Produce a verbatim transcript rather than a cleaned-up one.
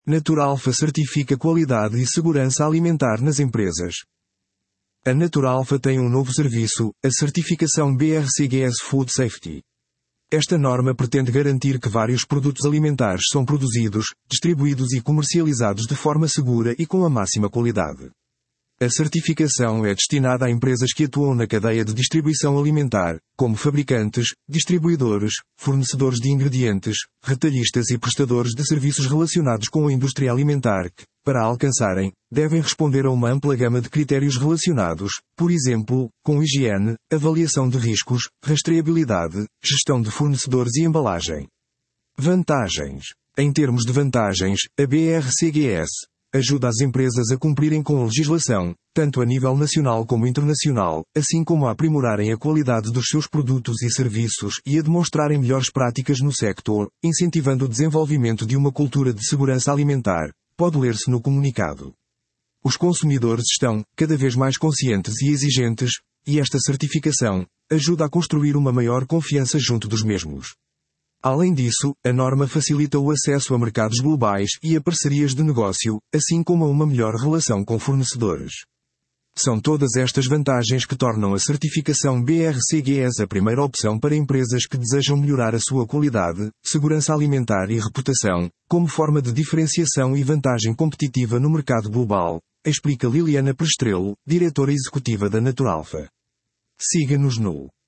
Naturalfa certifica qualidade e segurança alimentar nas empresas. A Naturalfa tem um novo serviço, a certificação B R C G S Food Safety. Esta norma pretende garantir que vários produtos alimentares são produzidos, distribuídos e comercializados de forma segura e com a máxima qualidade. A certificação é destinada a empresas que atuam na cadeia de distribuição alimentar, como fabricantes, distribuidores, fornecedores de ingredientes, retalhistas e prestadores de serviços relacionados com a indústria alimentar que, para a alcançarem, devem responder a uma ampla gama de critérios relacionados, por exemplo, com higiene, avaliação de riscos, rastreabilidade, gestão de fornecedores e embalagem. Vantagens. Em termos de vantagens, a B R C G S ajuda as empresas a cumprirem com a legislação, tanto a nível nacional como internacional, assim como a aprimorarem a qualidade dos seus produtos e serviços e a demonstrarem melhores práticas no sector, incentivando o desenvolvimento de uma cultura de segurança alimentar, pode ler-se no comunicado. Os consumidores estão, cada vez mais conscientes e exigentes, e esta certificação ajuda a construir uma maior confiança junto dos mesmos. Além disso, a norma facilita o acesso a mercados globais e a parcerias de negócio, assim como a uma melhor relação com fornecedores. São todas estas vantagens que tornam a certificação B R C G S a primeira opção para empresas que desejam melhorar a sua qualidade, segurança alimentar e reputação, como forma de diferenciação e vantagem competitiva no mercado global, explica Liliana Prestrelo, diretora executiva da Naturalfa. Siga-nos no